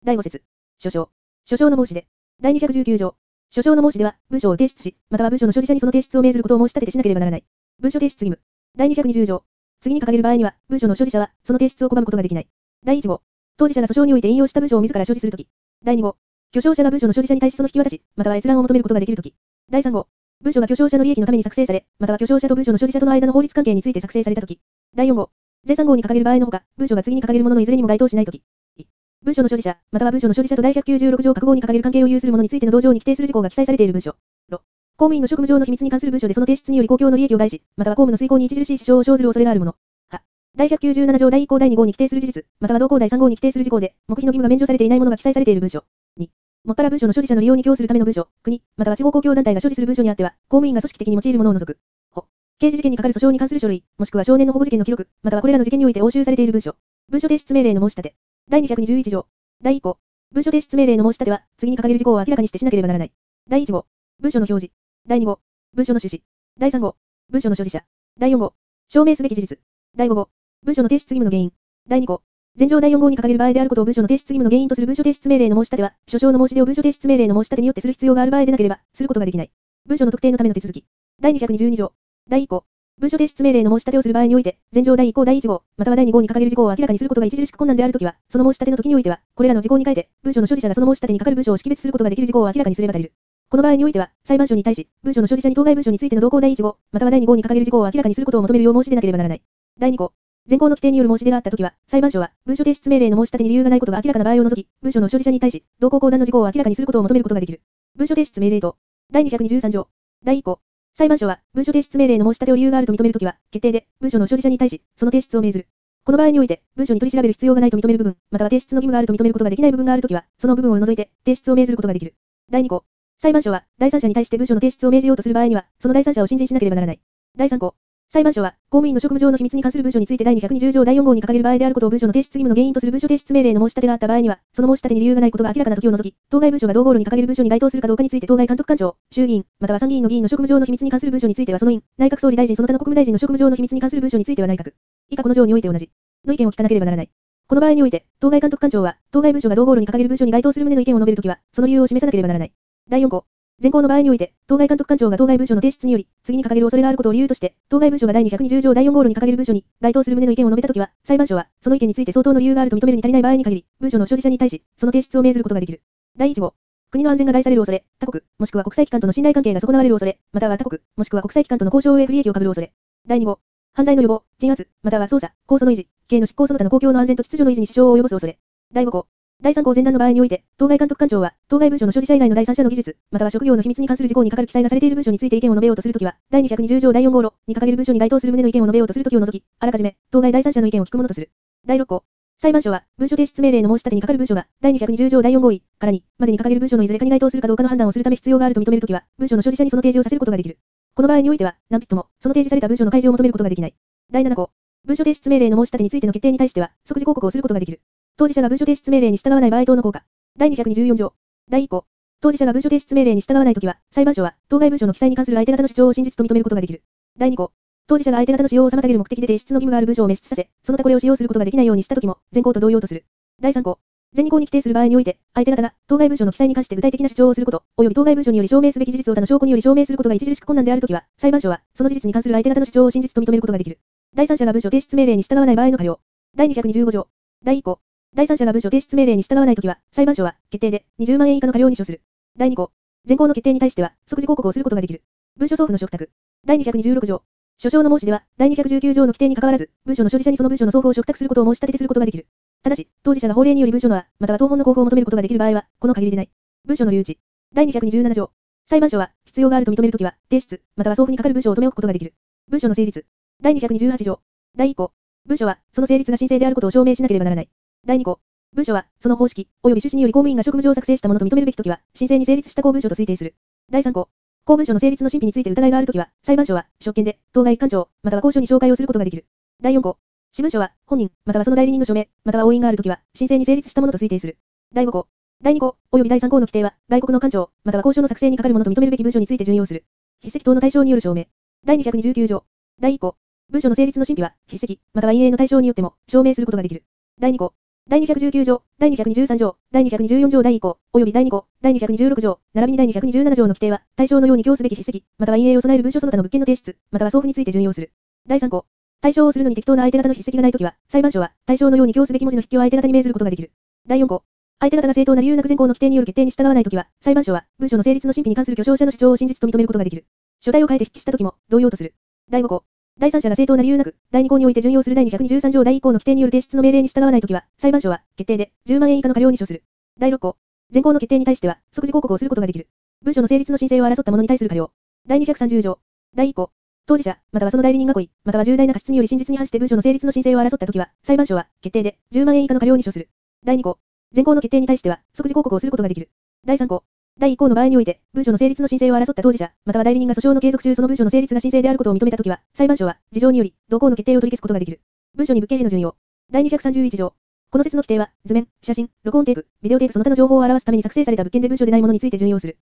第5節。書状。書状の申し出。第219条。書状の申し出は、文書を提出し、または文書の所持者にその提出を命ずることを申し立ててしなければならない。文書提出義務。第220条。次に掲げる場合には、文書の所持者は、その提出を拒むことができない。第1号。当事者が訴訟において引用した文書を自ら所持するとき。第2号。巨匠者が文書の所持者に対しその引き渡し、または閲覧を求めることができるとき。第3号。文書が巨匠者の利益のために作成され、または巨匠者と文書の所持者との間の法律関係について作成されたとき。第4号。前3号に掲げる場合のほか、文書が次に掲げるもののいずれにも該当しないとき。文書の所持者、または文書の所持者と第196条各号に掲げる関係を有するものについての同条に規定する事項が記載されている文書。公務員の職務上の秘密に関する文書でその提出により公共の利益を害し、または公務の遂行に著しい支障を生ずる恐れがあるもの。第197条第1項第2項に規定する事実、または同項第3号に規定する事項で、黙秘の義務が免除されていないものが記載されている文書。2、もっぱら文書の所持者の利用に供するための文書、国、または地方公共団体が所持する文書にあっては、公務員が組織的に用いるものを除く。刑事事件に係る訴訟に関する書類、もしくは少年の保護事件の記録、またはこれらの事件において押収されている文書。文書提出命令の申し立て。第221条。第1項。文書提出命令の申し立ては、次に掲げる事項を明らかにしてしなければならない。第1号。文書の表示。第2号。文書の趣旨。第3号。文書の所持者。第4号。証明すべき事実。第5号。文書の提出義務の原因。第2項。前条第4号に掲げる場合であることを文書の提出義務の原因とする文書提出命令の申し立ては、書状の申し出を文書提出命令の申し立てによってする必要がある場合でなければ、することができない。文書の特定のための手続き。第222条。第1項。文書提出命令の申し立てをする場合において、前条第1項第1号、または第2号に掲げる事項を明らかにすることが著しく困難であるときは、その申し立ての時においては、これらの事項に変えて、文書の所持者がその申し立てに係る文書を識別することができる事項を明らかにすれば足りる。この場合においては、裁判所に対し、文書の所持者に当該文書についての同項第1号、または第2号に掲げる事項を明らかにすることを求めるよう申し出なければならない。第2項。前項の規定による申し出があったときは、裁判所は、文書提出命令の申し立てに理由がないことが明らかな場合を除き、文書の所持者に対し、同項後段の事項を明らかにすることを求めることができる。文書提出命令等。第223条。第1項。裁判所は、文書提出命令の申し立てを理由があると認めるときは、決定で、文書の所持者に対し、その提出を命ずる。この場合において、文書に取り調べる必要がないと認める部分、または提出の義務があると認めることができない部分があるときは、その部分を除いて、提出を命ずることができる。第2項。裁判所は、第三者に対して文書の提出を命じようとする場合には、その第三者を信任しなければならない。第3項。裁判所は、公務員の職務上の秘密に関する文書について第220条第4号に掲げる場合であることを文書の提出義務の原因とする文書提出命令の申し立てがあった場合には、その申し立てに理由がないことが明らかな時を除き、当該文書が同号路に掲げる文書に該当するかどうかについて当該監督官庁、衆議院、または参議院の議員の職務上の秘密に関する文書についてはその院、内閣総理大臣その他の国務大臣の職務上の秘密に関する文書については内閣。以下この条において同じ。の意見を聞かなければならない。この場合において、当該監督官庁は、当該文書が同号路に掲げる文書に該当する旨の意見を述べるときは、その理由を示さなければならない。第4項。前項の場合において、当該監督官庁が当該文書の提出により、次に掲げる恐れがあることを理由として、当該文書が第220条第4号路に掲げる文書に該当する旨の意見を述べたときは、裁判所は、その意見について相当の理由があると認めるに足りない場合に限り、文書の所持者に対し、その提出を命ずることができる。第1号。国の安全が害される恐れ、他国、もしくは国際機関との信頼関係が損なわれる恐れ、または他国、もしくは国際機関との交渉へ不利益を被る恐れ。第2号。犯罪の予防、鎮圧、または捜査、控訴の維持、刑の執行その他の公共の安全と秩序の維持に支障を及ぼす恐れ。第5項。第3項前段の場合において、当該監督官庁は、当該文書の所持者以外の第三者の技術、または職業の秘密に関する事項に係る記載がされている文書について意見を述べようとするときは、第220条第4号路に掲げる文書に該当する旨の意見を述べようとするときを除き、あらかじめ、当該第三者の意見を聞くものとする。第6項。裁判所は、文書提出命令の申し立てに係る文書が、第220条第4号位から2までに掲げる文書のいずれかに該当するかどうかの判断をするため必要があると認めるときは、文書の所持者にその提示をさせることができる。この場合においては、何人も、その提示された文書の開示を求めることができない。第7項。文書提出命令の申し立てについての決定に対しては、即時抗告をすることができる。当事者が文書提出命令に従わない場合等の効果。第224条。第1項。当事者が文書提出命令に従わないときは、裁判所は、当該文書の記載に関する相手方の主張を真実と認めることができる。第2項。当事者が相手方の使用を妨げる目的で提出の義務がある文書を滅失させ、その他これを使用することができないようにしたときも、前項と同様とする。第3項。前2項に規定する場合において、相手方が、当該文書の記載に関して具体的な主張をすること、及び当該文書により証明すべき事実を他の証拠により証明することが著しく困難であるときは、裁判所は、その事実に関する相手方の主張を真実と認めることができる。第三者が文書提出命令に従わない場合の過料。第225条。第1項。第三者が文書提出命令に従わないときは、裁判所は、決定で、20万円以下の過料に処する。第2項。前項の決定に対しては、即時抗告をすることができる。文書送付の嘱託。第226条。書状の申し出は、第219条の規定に関わらず、文書の所持者にその文書の送付を嘱託することを申し立ててすることができる。ただし、当事者が法令により文書のまたは当本の交付を求めることができる場合は、この限りでない。文書の留置。第227条。裁判所は、必要があると認めるときは、提出、または送付に係る文書を留め置くことができる。文書の成立。第228条。第1項。文書は、その成立が申請であることを証明しなければならない。第2項。文書は、その方式、及び趣旨により公務員が職務上作成したものと認めるべきときは、申請に成立した公文書と推定する。第3項。公文書の成立の審否について疑いがあるときは、裁判所は、職権で、当該官庁、または公所に照会をすることができる。第4項。私文書は、本人、またはその代理人の署名、または押印があるときは、申請に成立したものと推定する。第5項。第2項、及び第3項の規定は、外国の官庁、または公所の作成に係るものと認めるべき文書について準用する。筆跡等の対象による証明。第229条。第1項。文書の成立の審否は、筆跡、または印影の対象によっても、証明することができる。第2項。 第219条、第223条、第224条第1項、及び第2項、第226条、並びに第227条の規定は、対象のように供すべき筆跡、または陰影を備える文書その他の物件の提出、または送付について準用する。第3項。対象をするのに適当な相手方の筆跡がないときは、裁判所は、対象のように供すべき文字の筆記を相手方に命ずることができる。第4項。相手方が正当な理由なく前項の規定による決定に従わないときは、裁判所は、文書の成立の真否に関する巨匠者の主張を真実と認めることができる。書体を変えて筆記したときも、同様とする。第5項。第三者が正当な理由なく、第2項において準用する第223条第1項の規定による提出の命令に従わないときは、裁判所は、決定で、10万円以下の過料に処する。第6項。前項の決定に対しては、即時抗告をすることができる。文書の成立の申請を争った者に対する過料。第230条。第1項。当事者、またはその代理人が故意、または重大な過失により真実に反して文書の成立の申請を争ったときは、裁判所は、決定で、10万円以下の過料に処する。第2項。前項の決定に対しては、即時抗告をすることができる。第3項。第1項の場合において、文書の成立の申請を争った当事者、または代理人が訴訟の継続中その文書の成立が申請であることを認めたときは、裁判所は、事情により、同項の決定を取り消すことができる。文書に物件への準用。第231条。この説の規定は、図面、写真、録音テープ、ビデオテープその他の情報を表すために作成された物件で文書でないものについて準用する。